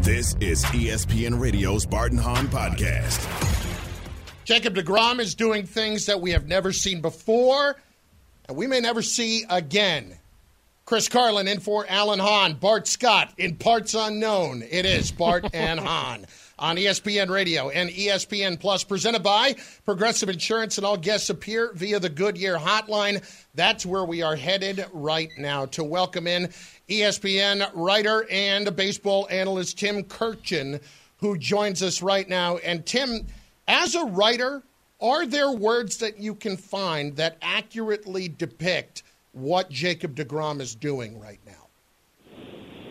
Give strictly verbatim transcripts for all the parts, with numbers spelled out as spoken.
This is E S P N Radio's Bart and Hahn Podcast. Jacob deGrom is doing things that we have never seen before, and we may never see again. Chris Carlin in for Alan Hahn. Bart Scott in parts unknown. It is Bart and Hahn on E S P N Radio and E S P N Plus, presented by Progressive Insurance, and all guests appear via the Goodyear Hotline. That's where we are headed right now to welcome in E S P N writer and baseball analyst Tim Kurkjian, who joins us right now. And Tim, as a writer, are there words that you can find that accurately depict what Jacob deGrom is doing right now?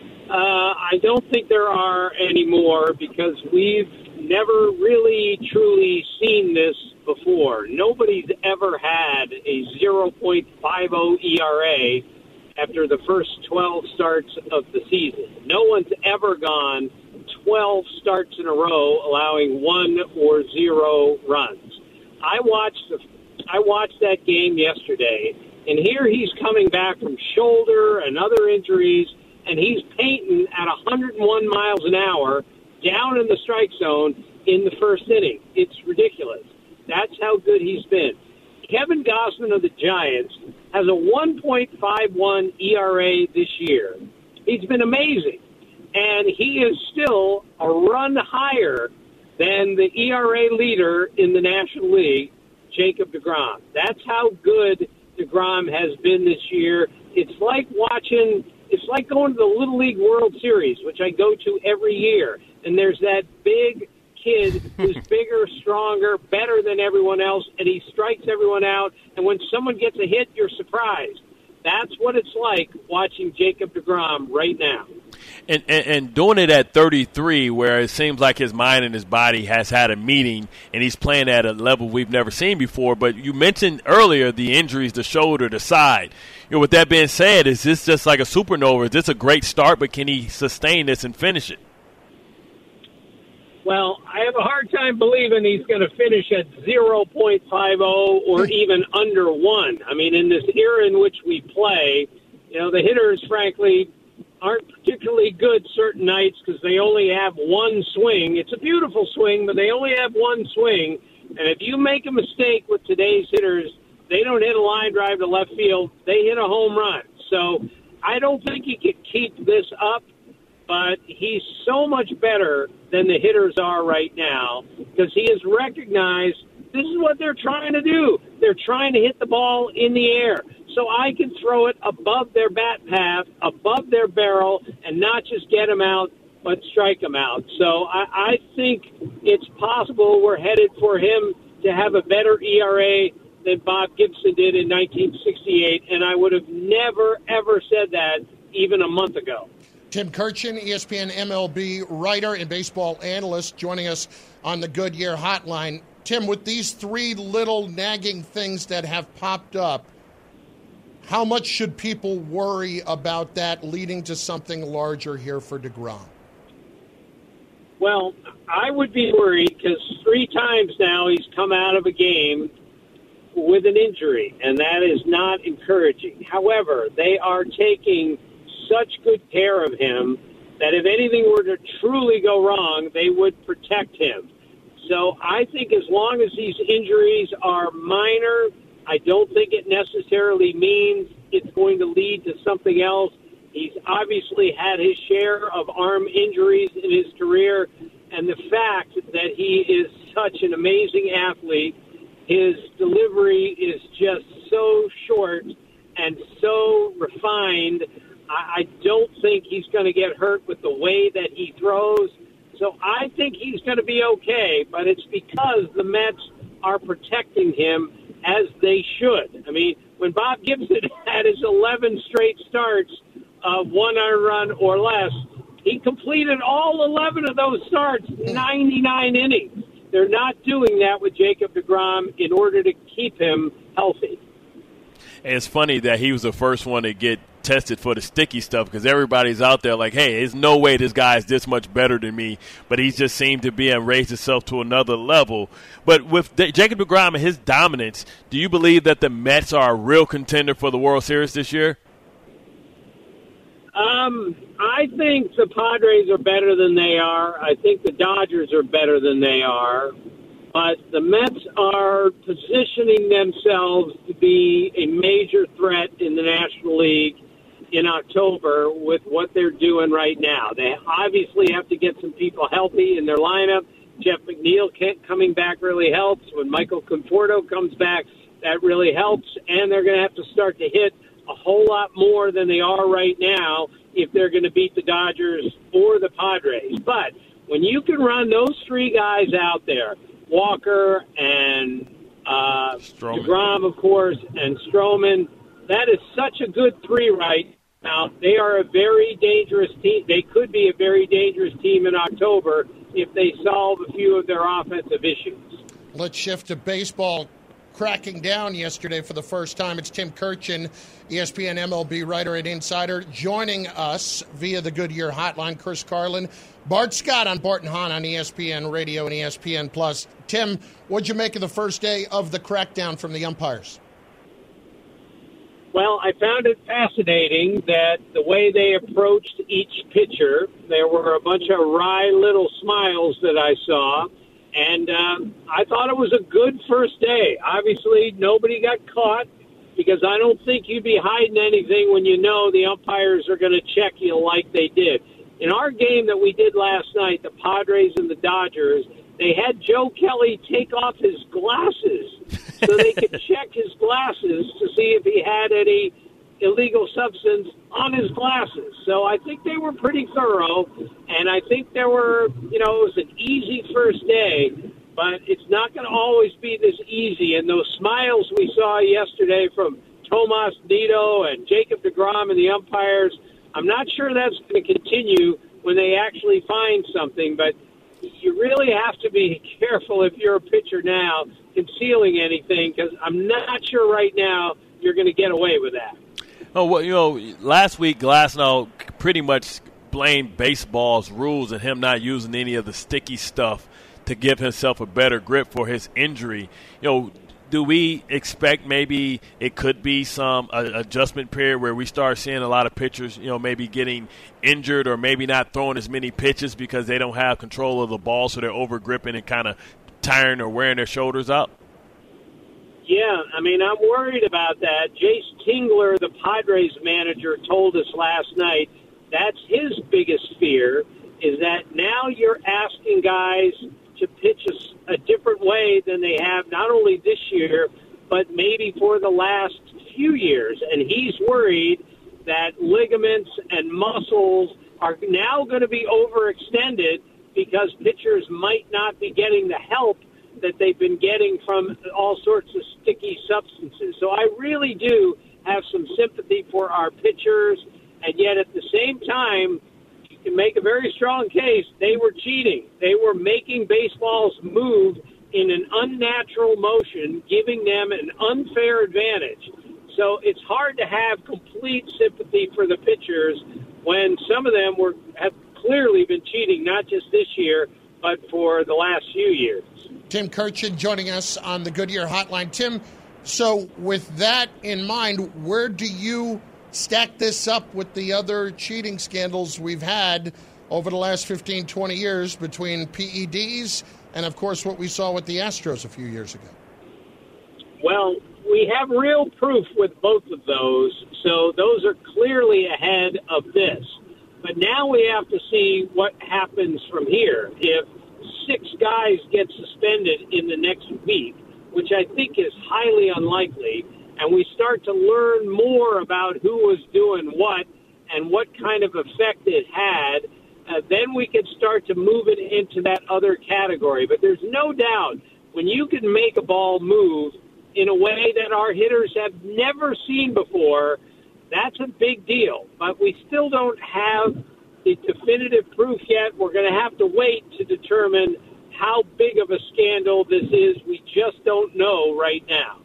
Uh, I don't think there are anymore because we've never really truly seen this before. Nobody's ever had a oh point five oh E R A after the first twelve starts of the season. No one's ever gone twelve starts in a row allowing one or zero runs. I watched the, I watched that game yesterday, and here he's coming back from shoulder and other injuries, and he's painting at one hundred one miles an hour down in the strike zone in the first inning. It's ridiculous. That's how good he's been. Kevin Gausman of the Giants has a one point five one E R A this year. He's been amazing. And he is still a run higher than the E R A leader in the National League, Jacob deGrom. That's how good deGrom has been this year. It's like watching, it's like going to the Little League World Series, which I go to every year. And there's that big kid who's bigger, stronger, better than everyone else, and he strikes everyone out. And when someone gets a hit, you're surprised. That's what it's like watching Jacob deGrom right now. And, and, and doing it at thirty-three, where it seems like his mind and his body has had a meeting, and he's playing at a level we've never seen before. But you mentioned earlier the injuries, the shoulder, the side. You know, with that being said, is this just like a supernova? Is this a great start, but can he sustain this and finish it? Well, I have a hard time believing he's going to finish at oh point five oh or even under one. I mean, in this era in which we play, you know, the hitters, frankly, aren't particularly good certain nights because they only have one swing. It's a beautiful swing, but they only have one swing. And if you make a mistake with today's hitters, they don't hit a line drive to left field. They hit a home run. So I don't think he could keep this up, but he's so much better than the hitters are right now because he has recognized this is what they're trying to do. They're trying to hit the ball in the air. So I can throw it above their bat path, above their barrel, and not just get them out, but strike them out. So I, I think it's possible we're headed for him to have a better E R A than Bob Gibson did in nineteen sixty-eight, and I would have never, ever said that even a month ago. Tim Kurkjian, E S P N M L B writer and baseball analyst, joining us on the Goodyear Hotline. Tim, with these three little nagging things that have popped up, how much should people worry about that leading to something larger here for deGrom? Well, I would be worried because three times now he's come out of a game with an injury, and that is not encouraging. However, they are taking such good care of him that if anything were to truly go wrong, they would protect him. So I think as long as these injuries are minor, I don't think it necessarily means it's going to lead to something else. He's obviously had his share of arm injuries in his career, and the fact that he is such an amazing athlete, his delivery is just so short and so refined. I don't think he's going to get hurt with the way that he throws. So I think he's going to be okay, but it's because the Mets are protecting him as they should. I mean, when Bob Gibson had his eleven straight starts of one earned run or less, he completed all eleven of those starts, ninety-nine innings. They're not doing that with Jacob deGrom in order to keep him healthy. And it's funny that he was the first one to get tested for the sticky stuff because everybody's out there like, hey, there's no way this guy is this much better than me. But he just seemed to be and raised himself to another level. But with De- Jacob deGrom and his dominance, do you believe that the Mets are a real contender for the World Series this year? Um, I think the Padres are better than they are. I think the Dodgers are better than they are. But the Mets are positioning themselves to be a major threat in the National League in October with what they're doing right now. They obviously have to get some people healthy in their lineup. Jeff McNeil coming back really helps. When Michael Conforto comes back, that really helps. And they're going to have to start to hit a whole lot more than they are right now if they're going to beat the Dodgers or the Padres. But when you can run those three guys out there, Walker and uh, DeGrom, of course, and Stroman, that is such a good three right now. They are a very dangerous team. They could be a very dangerous team in October if they solve a few of their offensive issues. Let's shift to baseball. Cracking down yesterday for the first time. It's Tim Kurkjian, E S P N M L B writer at Insider, joining us via the Goodyear hotline. Chris Carlin, Bart Scott on Bart and Hahn on E S P N Radio and E S P N Plus. Tim, what'd you make of the first day of the crackdown from the umpires? Well, I found it fascinating that the way they approached each pitcher, there were a bunch of wry little smiles that I saw. And um, I thought it was a good first day. Obviously, nobody got caught because I don't think you'd be hiding anything when you know the umpires are going to check you like they did. In our game that we did last night, the Padres and the Dodgers, they had Joe Kelly take off his glasses so they could check his glasses to see if he had any illegal substance on his glasses. So I think they were pretty thorough, and I think there were, you know, it was an easy first day, but it's not going to always be this easy. And those smiles we saw yesterday from Tomas Nido and Jacob deGrom and the umpires, I'm not sure that's going to continue when they actually find something, but you really have to be careful if you're a pitcher now concealing anything, because I'm not sure right now you're going to get away with that. Oh, well, you know, last week Glasnow pretty much blamed baseball's rules and him not using any of the sticky stuff to give himself a better grip for his injury. You know, do we expect maybe it could be some uh, adjustment period where we start seeing a lot of pitchers, you know, maybe getting injured or maybe not throwing as many pitches because they don't have control of the ball, so they're over gripping and kind of tiring or wearing their shoulders out? Yeah, I mean, I'm worried about that. Jace Tingler, the Padres manager, told us last night that's his biggest fear, is that now you're asking guys to pitch a, a different way than they have not only this year, but maybe for the last few years. And he's worried that ligaments and muscles are now going to be overextended because pitchers might not be getting the help that they've been getting from all sorts of sticky substances. So I really do have some sympathy for our pitchers, and yet at the same time, you can make a very strong case they were cheating. They were making baseballs move in an unnatural motion, giving them an unfair advantage. So it's hard to have complete sympathy for the pitchers when some of them were have clearly been cheating, not just this year, but for the last few years. Tim Kurkjian joining us on the Goodyear hotline. Tim, so with that in mind, where do you stack this up with the other cheating scandals we've had over the last fifteen, twenty years between P E Ds and, of course, what we saw with the Astros a few years ago? Well, we have real proof with both of those, so those are clearly ahead of this. But now we have to see what happens from here. If six guys get suspended in the next week, which I think is highly unlikely, and we start to learn more about who was doing what and what kind of effect it had, uh, then we can start to move it into that other category. But there's no doubt when you can make a ball move in a way that our hitters have never seen before, that's a big deal. But we still don't have the definitive proof yet. We're going to have to wait to determine how big of a scandal this is. We just don't know right now.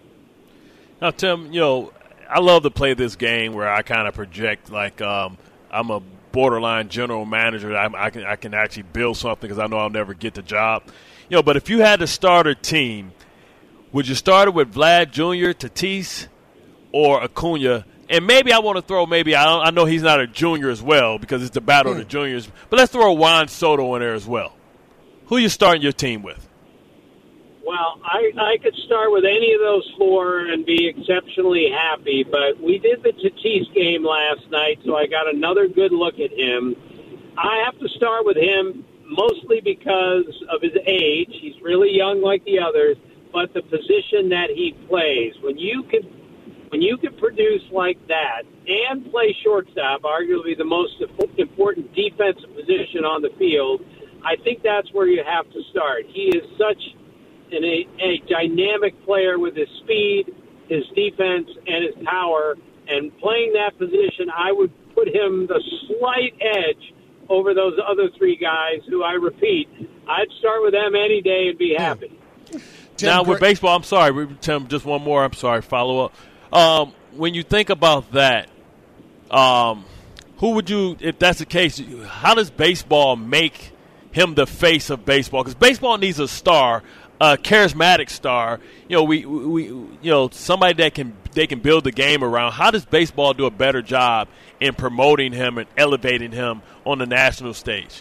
Now, Tim, you know, I love to play this game where I kind of project like um, I'm a borderline general manager. I, I can I can actually build something because I know I'll never get the job. You know, but if you had to start a team, would you start it with Vlad Junior, Tatis, or Acuna And maybe I want to throw maybe I, don't, I know he's not a junior as well because it's the battle of the juniors. But let's throw Juan Soto in there as well. Who are you starting your team with? Well, I, I could start with any of those four and be exceptionally happy, but we did the Tatis game last night, so I got another good look at him. I have to start with him mostly because of his age. He's really young like the others, but the position that he plays. When you can, when you can produce like that and play shortstop, arguably the most important defensive position on the field, I think that's where you have to start. He is such an, a, a dynamic player with his speed, his defense, and his power. And playing that position, I would put him the slight edge over those other three guys who, I repeat, I'd start with them any day and be happy. Tim, now, with baseball, I'm sorry, Tim, just one more, I'm sorry, follow up. Um, when you think about that, um, who would you, if that's the case, how does baseball make him the face of baseball? Because baseball needs a star, a charismatic star. You know, we, we, you know, somebody that can they can build the game around. How does baseball do a better job in promoting him and elevating him on the national stage?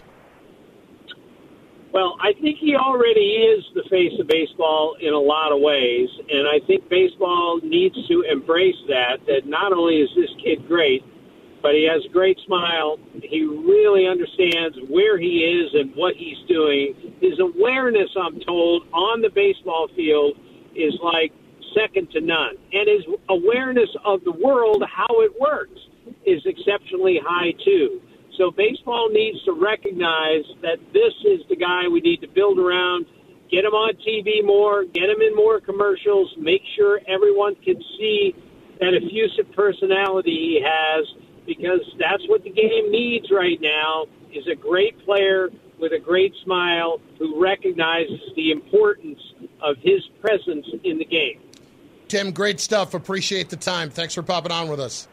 Well, I think he already is the face of baseball in a lot of ways, and I think baseball needs to embrace that, that not only is this kid great, but he has a great smile. He really understands where he is and what he's doing. His awareness, I'm told, on the baseball field is like second to none. And his awareness of the world, how it works, is exceptionally high, too. So baseball needs to recognize that this is the guy we need to build around, get him on T V more, get him in more commercials, make sure everyone can see that effusive personality he has, because that's what the game needs right now, is a great player with a great smile who recognizes the importance of his presence in the game. Tim, great stuff. Appreciate the time. Thanks for popping on with us.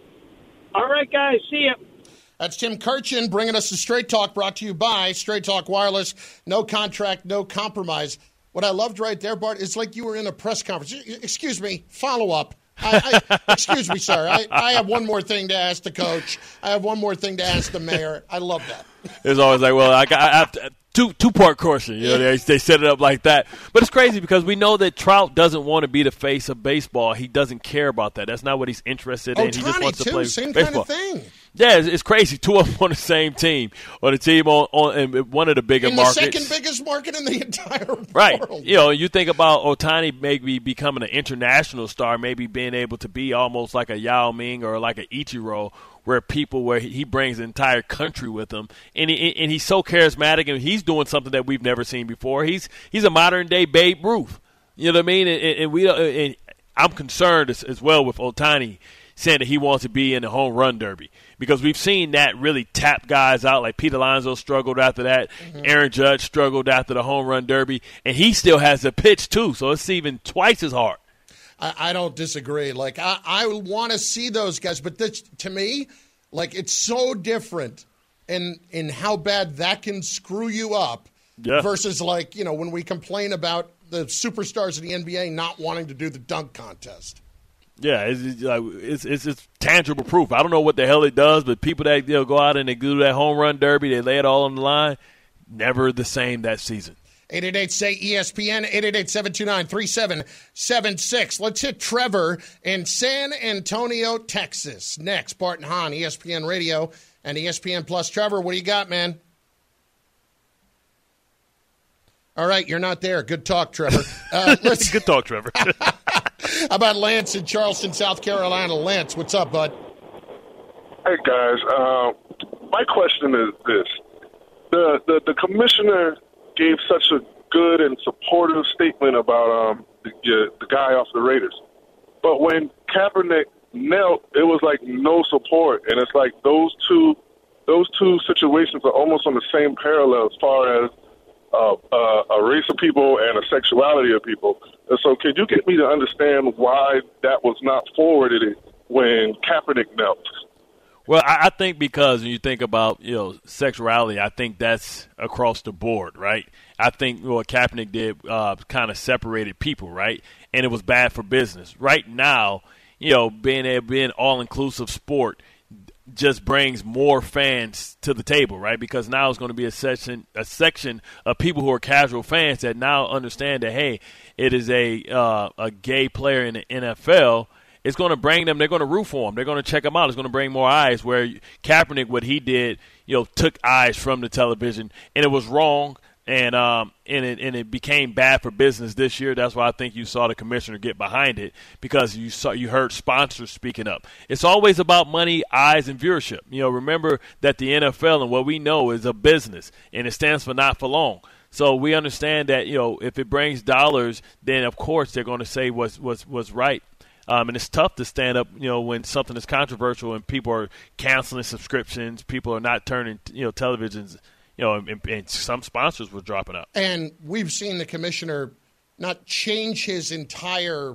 All right, guys. See ya. That's Tim Kurkjian bringing us to Straight Talk, brought to you by Straight Talk Wireless. No contract, no compromise. What I loved right there, Bart, is like you were in a press conference. Excuse me, follow up. I, I, excuse me, sir. I, I have one more thing to ask the coach. I have one more thing to ask the mayor. I love that. It's always like, well, I, got, I have to, two two part question. You know, they they set it up like that. But it's crazy because we know that Trout doesn't want to be the face of baseball. He doesn't care about that. That's not what he's interested in. Ohtani, he just wants to too, play same baseball. kind of thing. Yeah, it's, it's crazy. Two of them on the same team, or the team on, on in one of the bigger in the markets. second biggest market in the entire right. world. You know, you think about Ohtani maybe becoming an international star, maybe being able to be almost like a Yao Ming or like an Ichiro, where people where he brings the entire country with him, and he, and he's so charismatic, and he's doing something that we've never seen before. He's he's a modern day Babe Ruth. You know what I mean? And, and we and I'm concerned as, as well with Ohtani saying that he wants to be in the home run derby, because we've seen that really tap guys out. Like Pete Alonso struggled after that. Mm-hmm. Aaron Judge struggled after the home run derby, and he still has the pitch too, so it's even twice as hard. I, I don't disagree. Like, I, I want to see those guys, but this, to me, like, it's so different in in how bad that can screw you up yeah. versus, like, you know, when we complain about the superstars in the N B A not wanting to do the dunk contest. Yeah, it's, it's it's it's tangible proof. I don't know what the hell it does, but people that you know, go out and they do that home run derby, they lay it all on the line, never the same that season. eight eight eight, S A Y, E S P N, eight eight eight, seven two nine, three seven seven six. Let's hit Trevor in San Antonio, Texas. Next, Bart and Hahn, E S P N Radio and E S P N Plus. Trevor, what do you got, man? All right, you're not there. Good talk, Trevor. Uh, let's Good talk, Trevor. How about Lance in Charleston, South Carolina? Lance, what's up, bud? Hey, guys. Uh, my question is this. The, the, the commissioner gave such a good and supportive statement about um, the, the guy off the Raiders. But when Kaepernick knelt, it was like no support. And it's like those two those two situations are almost on the same parallel as far as uh, uh, a race of people and a sexuality of people. And so can you get me to understand why that was not forwarded when Kaepernick knelt? Well, I think because when you think about, you know, sexuality, I think that's across the board, right? I think what Kaepernick did uh, kind of separated people, right? And it was bad for business. Right now, you know, being a being all-inclusive sport just brings more fans to the table, right? Because now it's going to be a section a section of people who are casual fans that now understand that, hey, it is a uh, a gay player in the N F L. It's going to bring them. They're going to root for him. They're going to check him out. It's going to bring more eyes. Where Kaepernick, what he did, you know, took eyes from the television, and it was wrong. And um and it and it became bad for business this year. That's why I think you saw the commissioner get behind it, because you saw you heard sponsors speaking up. It's always about money, eyes, and viewership. You know, remember that the N F L and what we know is a business, and it stands for not for long. So we understand that, you know, if it brings dollars, then of course they're going to say what's what's what's right. Um, and it's tough to stand up, you know, when something is controversial and people are canceling subscriptions, people are not turning, you know, televisions. You know, and, and some sponsors were dropping out. And we've seen the commissioner not change his entire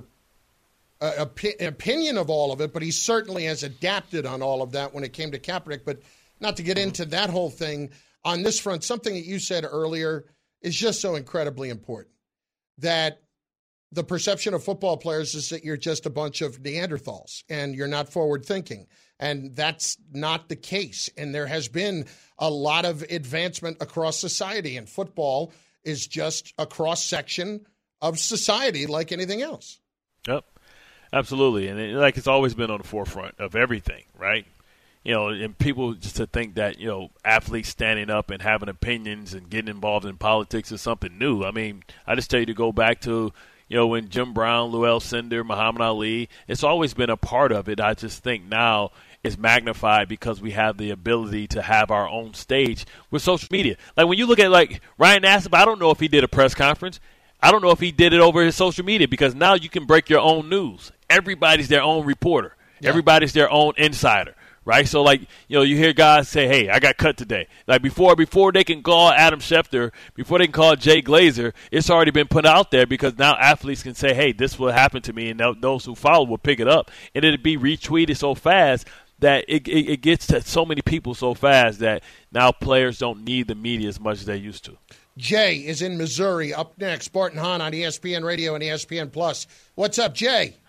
uh, opi- opinion of all of it, but he certainly has adapted on all of that when it came to Kaepernick. But not to get into that whole thing, on this front, something that you said earlier is just so incredibly important, that the perception of football players is that you're just a bunch of Neanderthals and you're not forward thinking. And that's not the case. And there has been a lot of advancement across society, and football is just a cross-section of society like anything else. Yep, absolutely. And it, like it's always been on the forefront of everything, right? You know, and people just to think that, you know, athletes standing up and having opinions and getting involved in politics is something new. I mean, I just tell you to go back to, you know, when Jim Brown, Lou Alcindor, Muhammad Ali, it's always been a part of it. I just think now it's magnified because we have the ability to have our own stage with social media. Like when you look at like Ryan Nassib, I don't know if he did a press conference. I don't know if he did it over his social media, because now you can break your own news. Everybody's their own reporter. Yeah. Everybody's their own insider. Right, so like, you know, you hear guys say, "Hey, I got cut today." Like before, before they can call Adam Schefter, before they can call Jay Glazer, it's already been put out there, because now athletes can say, "Hey, this will happen to me," and those who follow will pick it up, and it'll be retweeted so fast that it, it it gets to so many people so fast that now players don't need the media as much as they used to. Jay is in Missouri. Up next, Bart and Hahn on E S P N Radio and E S P N Plus. What's up, Jay?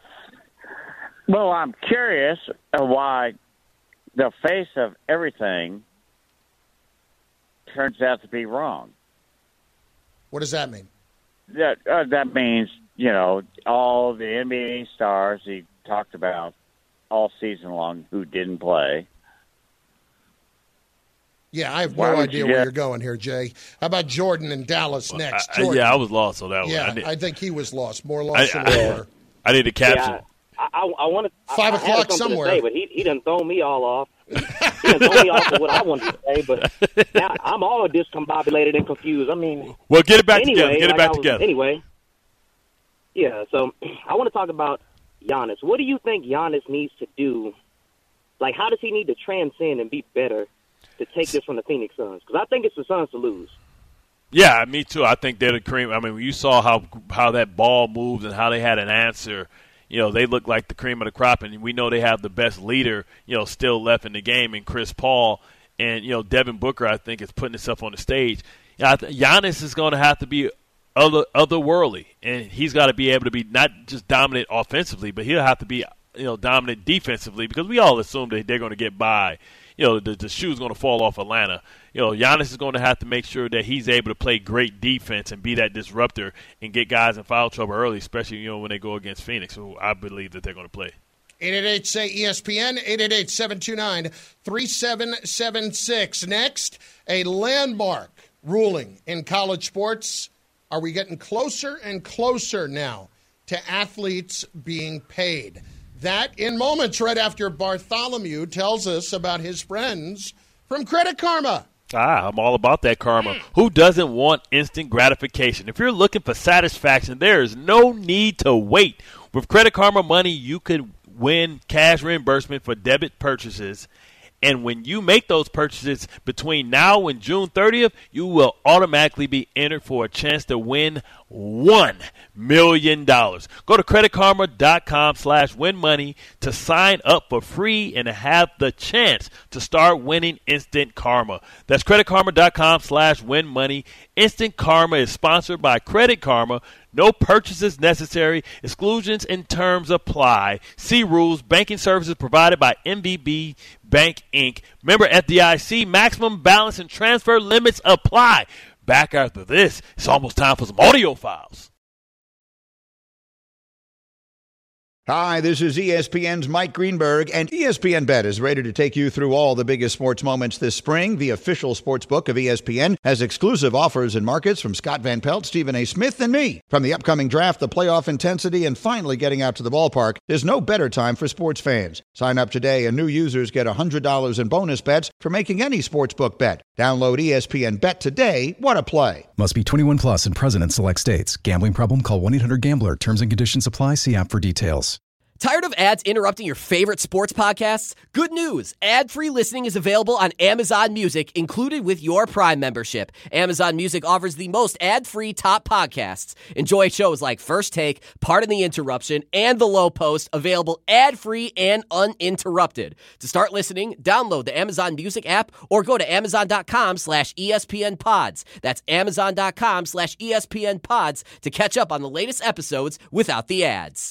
Well, I'm curious why the face of everything turns out to be wrong. What does that mean? That uh, that means, you know, all the N B A stars he talked about all season long who didn't play. Yeah, I have Why no would idea you where get- you're going here, Jay. How about Jordan in Dallas Well, next? I, I, Jordan. yeah, I was lost on that one. Yeah, I, need, I think he was lost. More lost I- than we I- were. I need a caption. Yeah, I, I, I wanted Five I, o'clock I had something somewhere. To say, but he he done thrown me all off. He done thrown me off of what I wanted to say, but now I'm all discombobulated and confused. I mean, Well, get it back anyway, together. Get it like back I was- together. Anyway, yeah. So I want to talk about Giannis. What do you think Giannis needs to do? Like, how does he need to transcend and be better to take this from the Phoenix Suns? Because I think it's the Suns to lose. Yeah, me too. I think they're the cream. I mean, when you saw how how that ball moved and how they had an answer, you know, they look like the cream of the crop, and we know they have the best leader, you know, still left in the game in Chris Paul. And, you know, Devin Booker, I think, is putting himself on the stage. You know, I th- Giannis is going to have to be other otherworldly, and he's got to be able to be not just dominant offensively, but he'll have to be, you know, dominant defensively, because we all assume that they're going to get by. You know, the, the shoe's going to fall off Atlanta. You know, Giannis is going to have to make sure that he's able to play great defense and be that disruptor and get guys in foul trouble early, especially, you know, when they go against Phoenix, who I believe that they're going to play. eight eight eight, say E S P N, eight eight eight, seven two nine, three seven seven six. Next, a landmark ruling in college sports. Are we getting closer and closer now to athletes being paid? That in moments right after Bartholomew tells us about his friends from Credit Karma. Ah, I'm all about that karma. Who doesn't want instant gratification? If you're looking for satisfaction, there is no need to wait. With Credit Karma Money, you can win cash reimbursement for debit purchases And when you make those purchases between now and June thirtieth, you will automatically be entered for a chance to win one million dollars. Go to creditkarma.com slash win money to sign up for free and have the chance to start winning Instant Karma. That's creditkarma.com slash win money. Instant Karma is sponsored by Credit Karma. No purchases necessary. Exclusions and terms apply. See rules. Banking services provided by M V B Bank, Incorporated. Member F D I C. Maximum balance and transfer limits apply. Back after this, it's almost time for some audio files. Hi, this is E S P N's Mike Greenberg, and E S P N Bet is ready to take you through all the biggest sports moments this spring. The official sports book of E S P N has exclusive offers and markets from Scott Van Pelt, Stephen A. Smith, and me. From the upcoming draft, the playoff intensity, and finally getting out to the ballpark, there's no better time for sports fans. Sign up today, and new users get one hundred dollars in bonus bets for making any sportsbook bet. Download E S P N Bet today. What a play. Must be twenty-one plus and present in select states. Gambling problem? Call one eight hundred gambler. Terms and conditions apply. See app for details. Tired of ads interrupting your favorite sports podcasts? Good news! Ad-free listening is available on Amazon Music, included with your Prime membership. Amazon Music offers the most ad-free top podcasts. Enjoy shows like First Take, Pardon the Interruption, and The Low Post, available ad-free and uninterrupted. To start listening, download the Amazon Music app or go to amazon.com slash ESPN pods. That's amazon.com slash ESPN pods to catch up on the latest episodes without the ads.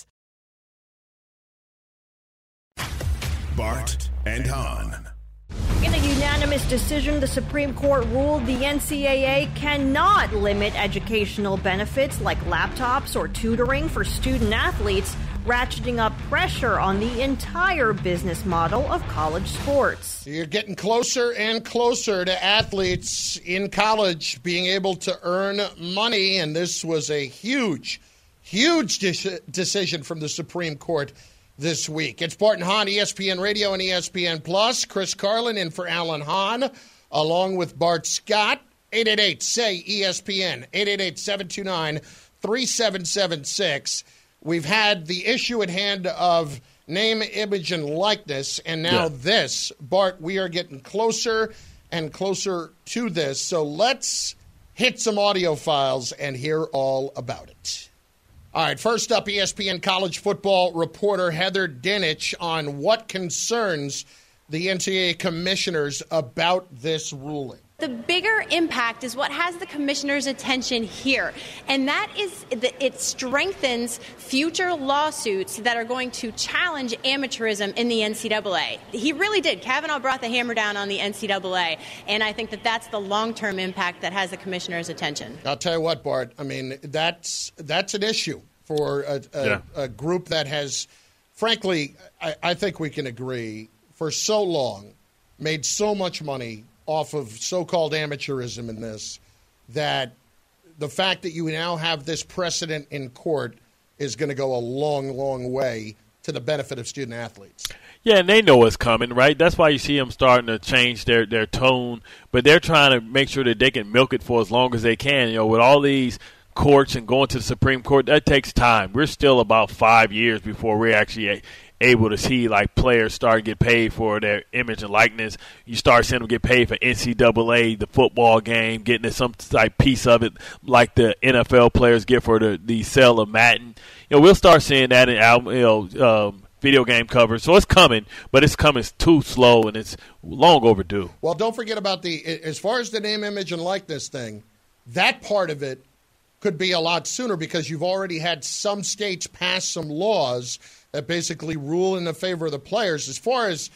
Bart and Hahn. In a unanimous decision, the Supreme Court ruled the N C double A cannot limit educational benefits like laptops or tutoring for student athletes, ratcheting up pressure on the entire business model of college sports. You're getting closer and closer to athletes in college being able to earn money, and this was a huge, huge de- decision from the Supreme Court this week. It's Bart and Hahn, E S P N Radio and E S P N Plus. Chris Carlin in for Alan Hahn, along with Bart Scott. eight eight eight, S A Y, E S P N, eight eight eight, seven two nine, three seven seven six. We've had the issue at hand of name, image, and likeness, and now yeah. this. Bart, we are getting closer and closer to this, so let's hit some audio files and hear all about it. All right, first up, E S P N college football reporter Heather Dinich on what concerns the N C double A commissioners about this ruling. The bigger impact is what has the commissioner's attention here, and that is that it strengthens future lawsuits that are going to challenge amateurism in the N C double A. He really did. Kavanaugh brought the hammer down on the N C double A, and I think that that's the long-term impact that has the commissioner's attention. I'll tell you what, Bart, I mean, that's that's an issue for a, a, yeah. a group that has, frankly, I, I think we can agree, for so long, made so much money off of so-called amateurism in this, that the fact that you now have this precedent in court is going to go a long, long way to the benefit of student athletes. Yeah, and they know what's coming, right? That's why you see them starting to change their, their tone, but they're trying to make sure that they can milk it for as long as they can. You know, with all these courts and going to the Supreme Court, that takes time. We're still about five years before we're actually able to see like players start to get paid for their image and likeness. You start seeing them get paid for N C double A, the football game, getting some like piece of it like the N F L players get for the, the sale of Madden. You know, we'll start seeing that in album, you know, um, video game covers. So it's coming, but it's coming too slow and it's long overdue. Well, don't forget about the, as far as the name, image, and likeness thing, that part of it could be a lot sooner because you've already had some states pass some laws that basically rule in the favor of the players. As far as,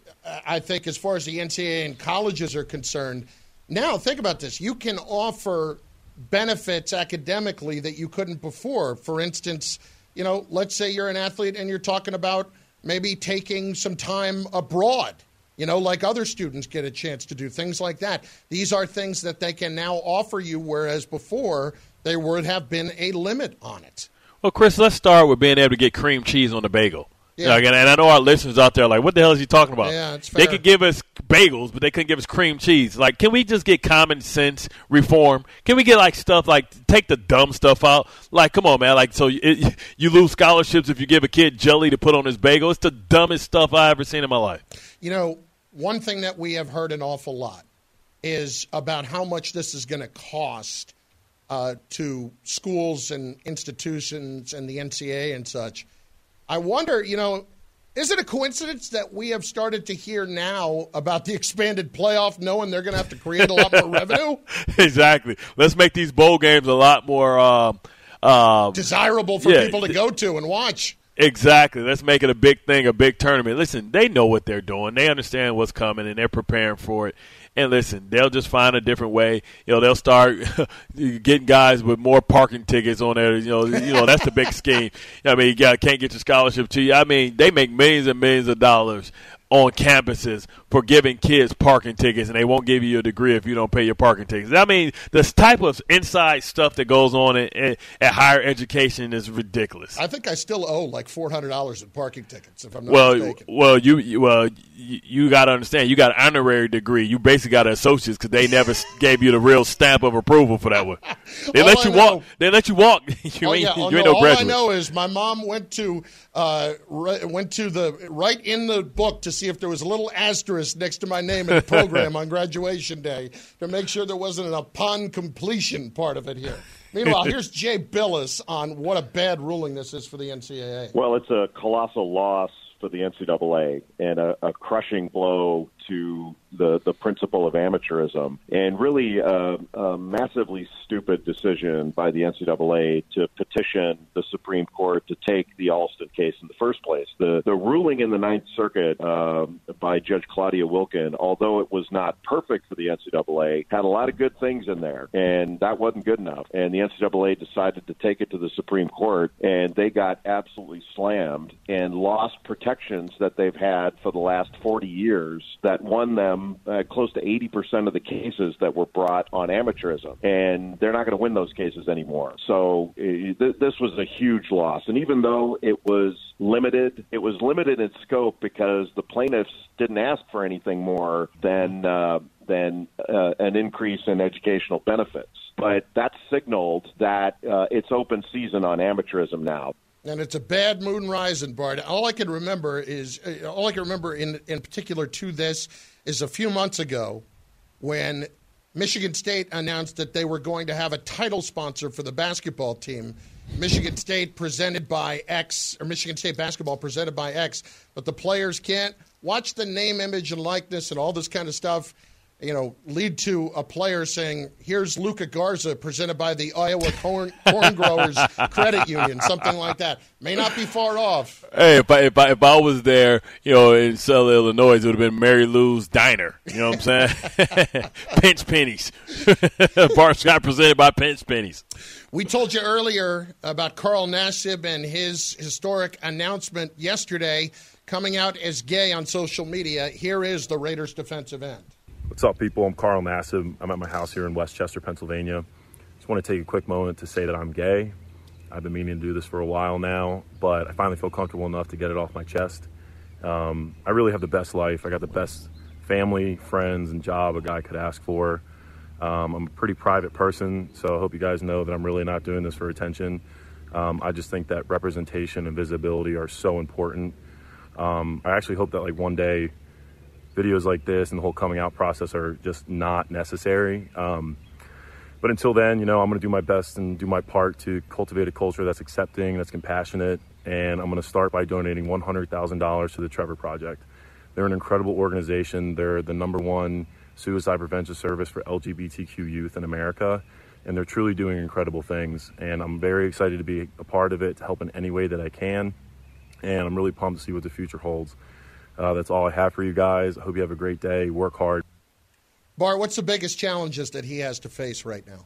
I think, as far as the N C double A and colleges are concerned, now think about this. You can offer benefits academically that you couldn't before. For instance, you know, let's say you're an athlete and you're talking about maybe taking some time abroad, you know, like other students get a chance to do, things like that. These are things that they can now offer you, whereas before there would have been a limit on it. Well, Chris, let's start with being able to get cream cheese on the bagel. Yeah. You know, and I know our listeners out there are like, what the hell is he talking about? Yeah, it's fair. They could give us bagels, but they couldn't give us cream cheese. Like, can we just get common sense reform? Can we get, like, stuff like take the dumb stuff out? Like, come on, man. Like, so it, you lose scholarships if you give a kid jelly to put on his bagel. It's the dumbest stuff I've ever seen in my life. You know, one thing that we have heard an awful lot is about how much this is going to cost uh, to schools and institutions and the N C A A and such. I wonder, you know, is it a coincidence that we have started to hear now about the expanded playoff, knowing they're going to have to create a lot more revenue? Exactly. Let's make these bowl games a lot more uh, uh, desirable for yeah. people to go to and watch. Exactly. Let's make it a big thing, a big tournament. Listen, they know what they're doing. They understand what's coming, and they're preparing for it. And listen, they'll just find a different way. You know, they'll start getting guys with more parking tickets on there. You know, you know that's the big scheme. I mean, you got, can't get your scholarship to you. I mean, they make millions and millions of dollars on campuses for giving kids parking tickets, and they won't give you a degree if you don't pay your parking tickets. I mean, this type of inside stuff that goes on at, at, at higher education is ridiculous. I think I still owe like four hundred dollars in parking tickets, if I'm not well, mistaken. Well, you, you well you, you got to understand, you got an honorary degree. You basically got an associate's because they never gave you the real stamp of approval for that one. They let I you know, walk. They let you walk. you oh, ain't, yeah, you oh, ain't no, no all graduate. I know is my mom went to uh, re- went to the right in the book to see if there was a little asterisk next to my name in the program on graduation day to make sure there wasn't an upon completion part of it here. Meanwhile, here's Jay Billis on what a bad ruling this is for the N C A A. Well, it's a colossal loss for the N C double A and a, a crushing blow to the, the principle of amateurism, and really a, a massively stupid decision by the N C double A to petition the Supreme Court to take the Alston case in the first place. The the ruling in the Ninth Circuit uh, by Judge Claudia Wilkin, although it was not perfect for the N C double A, had a lot of good things in there, and that wasn't good enough. And the N C double A decided to take it to the Supreme Court, and they got absolutely slammed and lost protections that they've had for the last forty years that won them uh, close to eighty percent of the cases that were brought on amateurism. And they're not going to win those cases anymore. So uh, th- this was a huge loss. And even though it was limited, it was limited in scope because the plaintiffs didn't ask for anything more than uh, than uh, an increase in educational benefits. But that signaled that uh, it's open season on amateurism now. And it's a bad moon rising, Bart. All I can remember is all I can remember in in particular to this is a few months ago when Michigan State announced that they were going to have a title sponsor for the basketball team. Michigan State presented by X, or Michigan State basketball presented by X, but the players can't watch the name, image, and likeness and all this kind of stuff, you know, lead to a player saying, here's Luca Garza presented by the Iowa Corn, Corn Growers Credit Union, something like that. May not be far off. Hey, if I, if I, if I was there, you know, in Southern Illinois, it would have been Mary Lou's Diner. You know what I'm saying? Pinch Pennies. Bart Scott presented by Pinch Pennies. We told you earlier about Carl Nassib and his historic announcement yesterday coming out as gay on social media. Here is the Raiders defensive end. What's up, people? I'm Carl Nassib. I'm at my house here in Westchester, Pennsylvania. Just want to take a quick moment to say that I'm gay. I've been meaning to do this for a while now, but I finally feel comfortable enough to get it off my chest. Um, I really have the best life. I got the best family, friends, and job a guy could ask for. Um, I'm a pretty private person, so I hope you guys know that I'm really not doing this for attention. Um, I just think that representation and visibility are so important. Um, I actually hope that like one day videos like this and the whole coming out process are just not necessary. Um, but until then, you know, I'm going to do my best and do my part to cultivate a culture that's accepting, that's compassionate, and I'm going to start by donating one hundred thousand dollars to the Trevor Project. They're an incredible organization. They're the number one suicide prevention service for L G B T Q youth in America, and they're truly doing incredible things. And I'm very excited to be a part of it, to help in any way that I can, and I'm really pumped to see what the future holds. Uh, that's all I have for you guys. I hope you have a great day. Work hard. Bart, what's the biggest challenges that he has to face right now?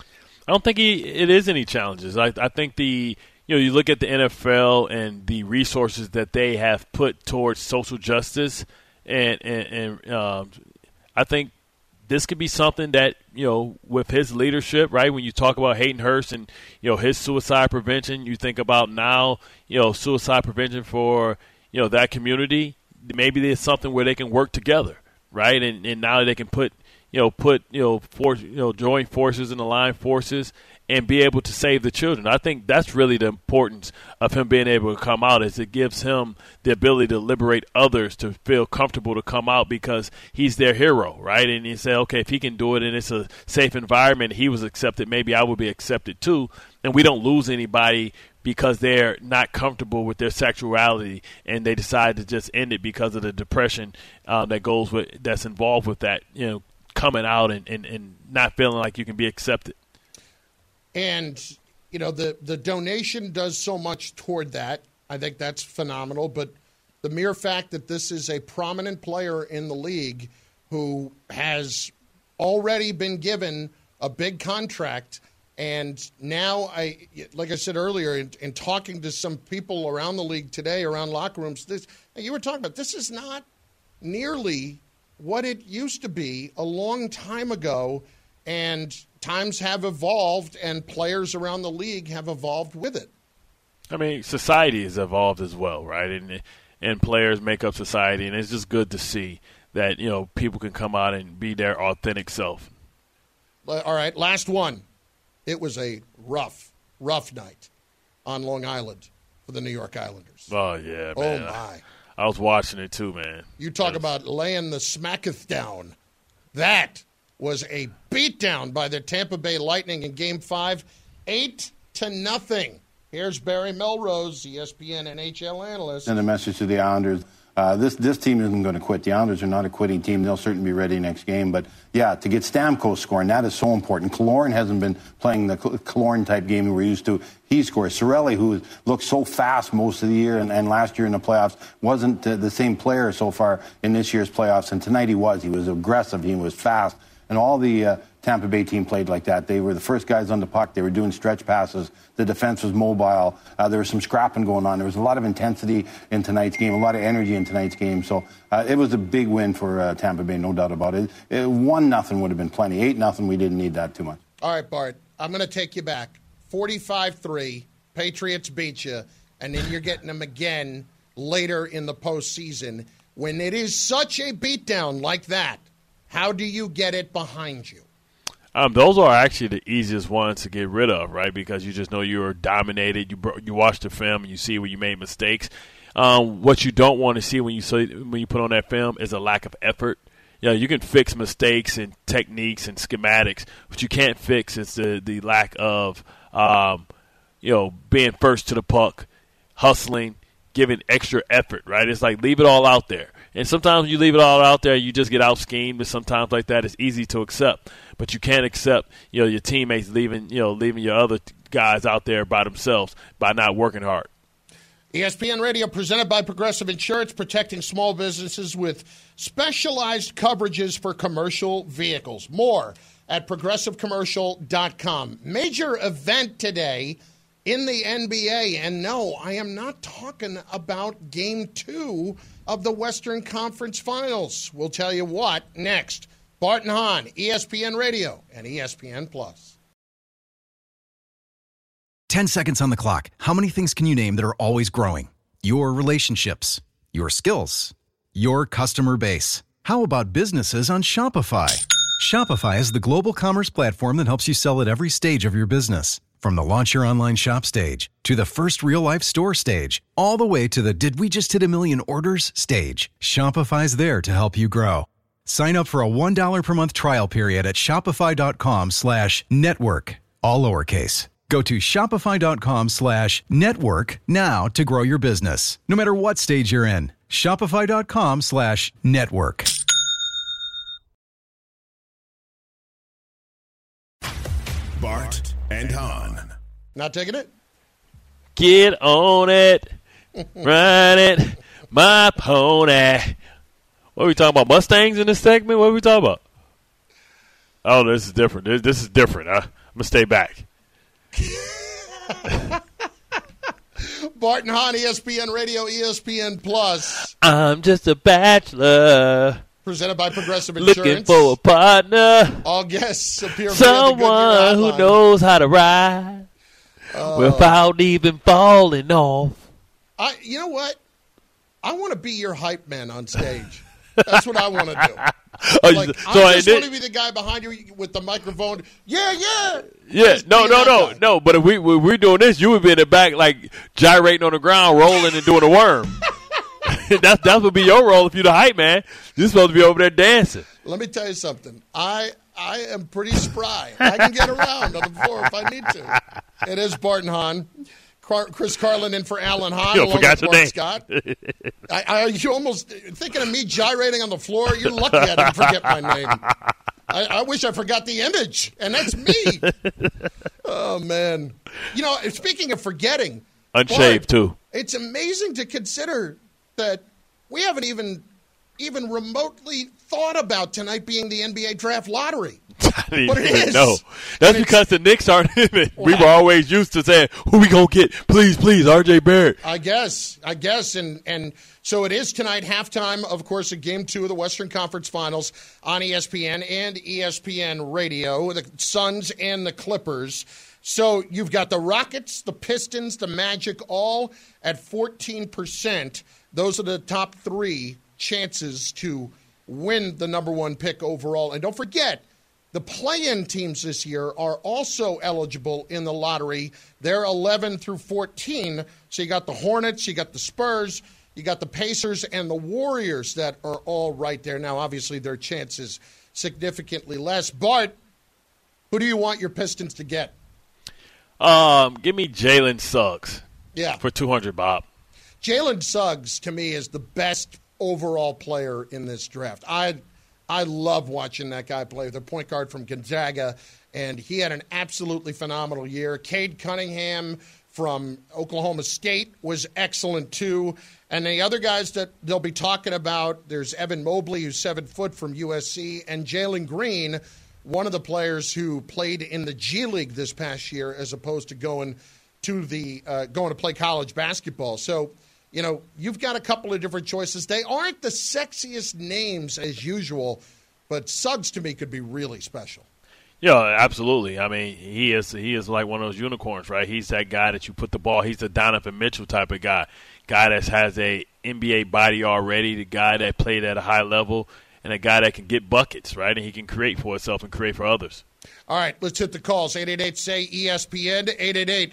I don't think he it is any challenges. I, I think the you know you look at the N F L and the resources that they have put towards social justice, and and, and um, I think this could be something that, you know, with his leadership, right, when you talk about Hayden Hurst and, you know, his suicide prevention, you think about now, you know, suicide prevention for, you know, that community. Maybe there's something where they can work together, right? And, and now they can put, you know, put, you know, force, you know, join forces and align forces and be able to save the children. I think that's really the importance of him being able to come out, is it gives him the ability to liberate others to feel comfortable to come out because he's their hero, right? And you say, okay, if he can do it and it's a safe environment, he was accepted, maybe I would be accepted too. And we don't lose anybody because they're not comfortable with their sexuality and they decide to just end it because of the depression um, that goes with, that's involved with that, you know, coming out and, and, and not feeling like you can be accepted. And, you know, the, the donation does so much toward that. I think that's phenomenal. But the mere fact that this is a prominent player in the league who has already been given a big contract, and now, I, like I said earlier, in, in talking to some people around the league today, around locker rooms, this, you were talking about, this is not nearly what it used to be a long time ago. And times have evolved, and players around the league have evolved with it. I mean, society has evolved as well, right? And and players make up society, and it's just good to see that, you know, people can come out and be their authentic self. All right, last one. It was a rough, rough night on Long Island for the New York Islanders. Oh, yeah, man. Oh, my. I was watching it too, man. You talk about laying the smacketh down. That was a beatdown by the Tampa Bay Lightning in Game Five, eight to nothing. Here's Barry Melrose, E S P N N H L analyst. And a message to the Islanders: uh, this this team isn't going to quit. The Islanders are not a quitting team. They'll certainly be ready next game. But yeah, to get Stamkos scoring, that is so important. Killorn hasn't been playing the Killorn type game we were used to. He scores. Cirelli, who looked so fast most of the year and, and last year in the playoffs, wasn't uh, the same player so far in this year's playoffs. And tonight he was. He was aggressive. He was fast. And all the uh, Tampa Bay team played like that. They were the first guys on the puck. They were doing stretch passes. The defense was mobile. Uh, there was some scrapping going on. There was a lot of intensity in tonight's game, a lot of energy in tonight's game. So uh, it was a big win for uh, Tampa Bay, no doubt about it. it one nothing would have been plenty. eight nothing, we didn't need that too much. All right, Bart, I'm going to take you back. forty-five three, Patriots beat you, and then you're getting them again later in the postseason. When it is such a beatdown like that, how do you get it behind you? Um, those are actually the easiest ones to get rid of, right? Because you just know you were dominated. You you watch the film and you see where you made mistakes. Um, what you don't want to see when you see, when you put on that film is a lack of effort. You know, you can fix mistakes and techniques and schematics, but you can't fix is the the lack of um, you know, being first to the puck, hustling, giving extra effort. Right? It's like leave it all out there. And sometimes you leave it all out there, you just get out-schemed, and sometimes like that it's easy to accept. But you can't accept, you know, your teammates leaving, you know, leaving your other guys out there by themselves by not working hard. E S P N Radio presented by Progressive Insurance, protecting small businesses with specialized coverages for commercial vehicles. More at progressive commercial dot com. Major event today in the N B A. And no, I am not talking about Game two of the Western Conference Finals. We'll tell you what next. Bart and Hahn, E S P N Radio and E S P N Plus. Ten seconds on the clock. How many things can you name that are always growing? Your relationships, your skills, your customer base. How about businesses on Shopify? Shopify is the global commerce platform that helps you sell at every stage of your business. From the launch your online shop stage to the first real-life store stage, all the way to the did we just hit a million orders stage, Shopify's there to help you grow. Sign up for a one dollar per month trial period at shopify.com slash network, all lowercase. Go to shopify.com slash network now to grow your business, no matter what stage you're in. Shopify.com slash network. Bart and Hahn. Not taking it? Get on it. Ride it. My pony. What are we talking about? Mustangs in this segment? What are we talking about? Oh, this is different. This, this is different. Huh? I'm going to stay back. Bart and Hahn, E S P N Radio, E S P N Plus. I'm just a bachelor. Presented by Progressive Insurance. Looking for a partner. All guests appear someone who knows how to ride uh, without even falling off. I, you know what? I want to be your hype man on stage. That's what I want to do. Oh, like, so I just I want to be the guy behind you with the microphone. Yeah, yeah. Yeah, Just no, being no, that no, guy. no. But if we if we're doing this, you would be in the back like gyrating on the ground, rolling and doing a worm. that's that would be your role if you're the hype man. You're supposed to be over there dancing. Let me tell you something. I I am pretty spry. I can get around on the floor if I need to. It is Bart and Hahn. Car- Chris Carlin in for Alan Hahn. You along forgot with your Bart name. Scott. I, I, you almost thinking of me gyrating on the floor. You're lucky I didn't forget my name. I, I wish I forgot the image, and that's me. Oh, man. You know, speaking of forgetting. Unshaved, Bart, too. It's amazing to consider that we haven't even even remotely thought about tonight being the N B A draft lottery. But it is. No, that's because the Knicks aren't in it. We were always used to saying, who we going to get? Please, please, R J Barrett. I guess. I guess. And, and so it is tonight, halftime, of course, of Game two of the Western Conference Finals on E S P N and E S P N Radio, the Suns and the Clippers. So you've got the Rockets, the Pistons, the Magic, all at fourteen percent. Those are the top three chances to win the number one pick overall. And don't forget, the play-in teams this year are also eligible in the lottery. They're eleven through fourteen. So you got the Hornets, you got the Spurs, you got the Pacers, and the Warriors that are all right there. Now, obviously, their chances significantly less. Bart, who do you want your Pistons to get? Um, give me Jalen Suggs. Yeah. For two hundred, Bob. Jalen Suggs, to me, is the best overall player in this draft. I I love watching that guy play. The point guard from Gonzaga, and he had an absolutely phenomenal year. Cade Cunningham from Oklahoma State was excellent, too. And the other guys that they'll be talking about, there's Evan Mobley, who's seven foot from U S C, and Jalen Green, one of the players who played in the G League this past year as opposed to going to the uh, going to play college basketball. So, you know, you've got a couple of different choices. They aren't the sexiest names as usual, but Suggs to me could be really special. Yeah, absolutely. I mean, he is he is like one of those unicorns, right? He's that guy that you put the ball. He's the Donovan Mitchell type of guy, guy that has a N B A body already, the guy that played at a high level, and a guy that can get buckets, right? And he can create for himself and create for others. All right, let's hit the calls. eight eight eight, S A Y, E S P N, eight eight eight,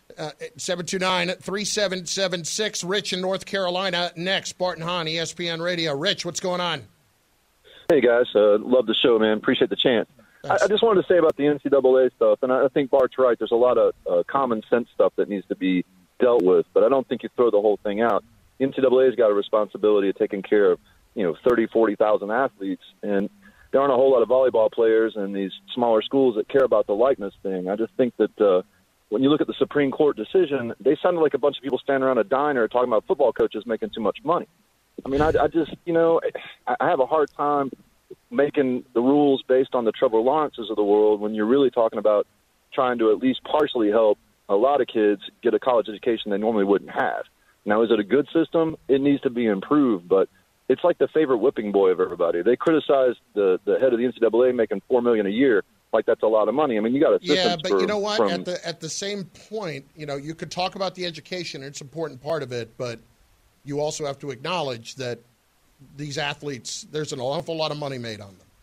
seven two nine, three seven seven six. Rich in North Carolina next. Bart and Hahn, E S P N Radio. Rich, what's going on? Hey, guys. Uh, love the show, man. Appreciate the chance. I, I just wanted to say about the N C double A stuff, and I, I think Bart's right. There's a lot of uh, common sense stuff that needs to be dealt with, but I don't think you throw the whole thing out. The N C double A's got a responsibility of taking care of, you know, thirty, forty thousand athletes, and there aren't a whole lot of volleyball players in these smaller schools that care about the likeness thing. I just think that uh, when you look at the Supreme Court decision, they sounded like a bunch of people standing around a diner talking about football coaches making too much money. I mean, I, I just, you know, I have a hard time making the rules based on the Trevor Lawrences of the world when you're really talking about trying to at least partially help a lot of kids get a college education they normally wouldn't have. Now, is it a good system? It needs to be improved, but it's like the favorite whipping boy of everybody. They criticize the, the head of the N C double A making four million dollars a year like that's a lot of money. I mean, you got a system. Yeah, but for, you know what? From, at the at the same point, you know, you could talk about the education; it's an important part of it, but you also have to acknowledge that these athletes, there's an awful lot of money made on them.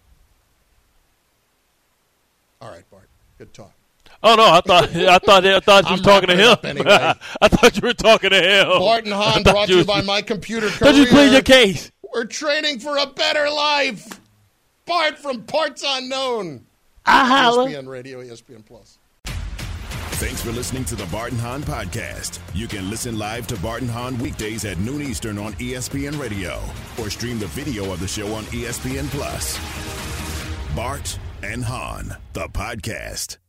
All right, Bart, good talk. Oh no, I thought I thought I thought you were talking to him. Anyway. I thought you were talking to him. Bart and Hahn brought to you by My Computer Career. Thought you plead your case. We're training for a better life. Bart from Parts Unknown. I holla. E S P N Radio, E S P N Plus. Thanks for listening to the Bart and Hahn Podcast. You can listen live to Bart and Hahn weekdays at noon Eastern on E S P N Radio or stream the video of the show on E S P N Plus. Bart and Hahn, the podcast.